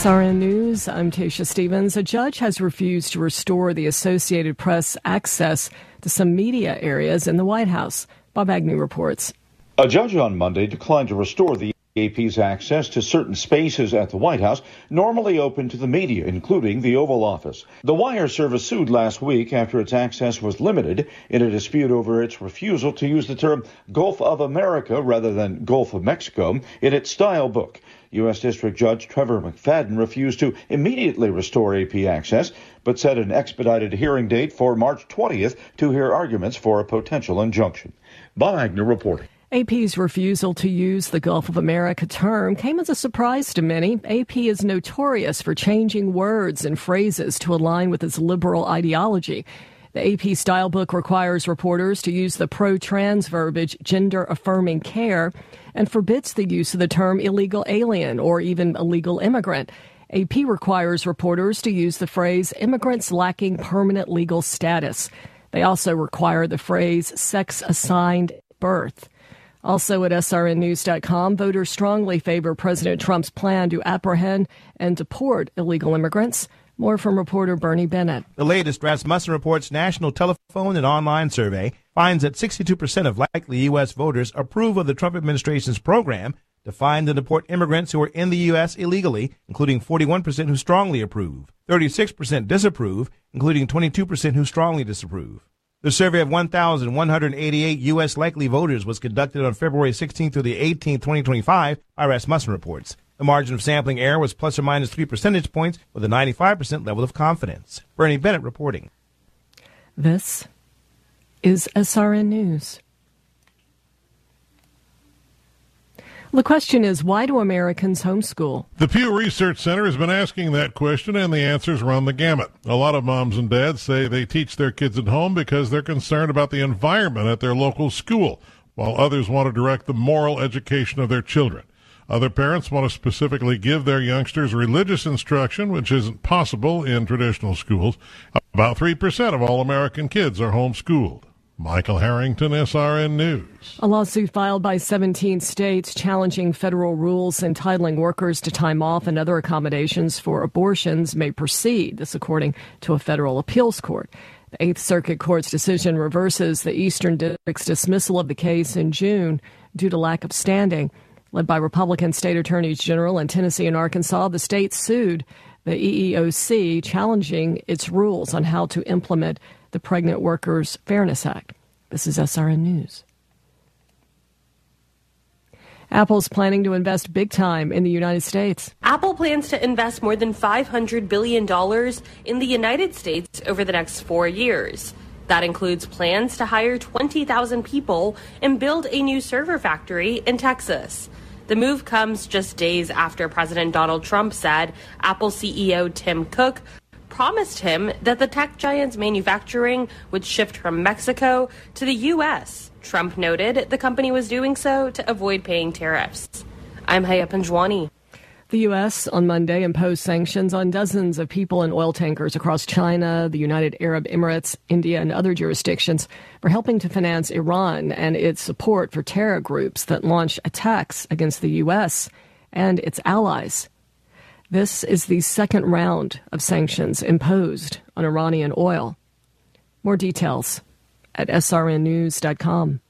SRN News, I'm Tasha Stevens. A judge has refused to restore the Associated Press access to some media areas in the White House. Bob Agnew reports. A judge on Monday declined to restore the AP's access to certain spaces at the White House, normally open to the media, including the Oval Office. The wire service sued last week after its access was limited in a dispute over its refusal to use the term Gulf of America rather than Gulf of Mexico in its style book. U.S. District Judge Trevor McFadden refused to immediately restore AP access, but set an expedited hearing date for March 20th to hear arguments for a potential injunction. Bob Agnew reporting. AP's refusal to use the Gulf of America term came as a surprise to many. AP is notorious for changing words and phrases to align with its liberal ideology. The AP style book requires reporters to use the pro-trans verbiage gender-affirming care and forbids the use of the term illegal alien or even illegal immigrant. AP requires reporters to use the phrase immigrants lacking permanent legal status. They also require the phrase sex-assigned birth. Also at srnnews.com, voters strongly favor President Trump's plan to apprehend and deport illegal immigrants. More from reporter Bernie Bennett. The latest Rasmussen Reports national telephone and online survey finds that 62% of likely U.S. voters approve of the Trump administration's program to find and deport immigrants who are in the U.S. illegally, including 41% who strongly approve, 36% disapprove, including 22% who strongly disapprove. The survey of 1,188 U.S. likely voters was conducted on February 16th through the 18th, 2025 by Rasmussen Reports. The margin of sampling error was plus or minus 3 percentage points with a 95% level of confidence. Bernie Bennett reporting. This is SRN News. The question is, why do Americans homeschool? The Pew Research Center has been asking that question, and the answers run the gamut. A lot of moms and dads say they teach their kids at home because they're concerned about the environment at their local school, while others want to direct the moral education of their children. Other parents want to specifically give their youngsters religious instruction, which isn't possible in traditional schools. About 3% of all American kids are homeschooled. Michael Harrington, SRN News. A lawsuit filed by 17 states challenging federal rules entitling workers to time off and other accommodations for abortions may proceed, this according to a federal appeals court. The Eighth Circuit Court's decision reverses the Eastern District's dismissal of the case in June due to lack of standing. Led by Republican state attorneys general in Tennessee and Arkansas, the states sued the EEOC, challenging its rules on how to implement the Pregnant Workers Fairness Act. This is SRN News. Apple's planning to invest big time in the United States. Apple plans to invest more than $500 billion in the United States over the next 4 years. That includes plans to hire 20,000 people and build a new server factory in Texas. The move comes just days after President Donald Trump said Apple CEO Tim Cook promised him that the tech giant's manufacturing would shift from Mexico to the U.S. Trump noted the company was doing so to avoid paying tariffs. I'm Haya Panjwani. The U.S. on Monday imposed sanctions on dozens of people in oil tankers across China, the United Arab Emirates, India, and other jurisdictions for helping to finance Iran and its support for terror groups that launch attacks against the U.S. and its allies. This is the second round of sanctions imposed on Iranian oil. More details at srnnews.com.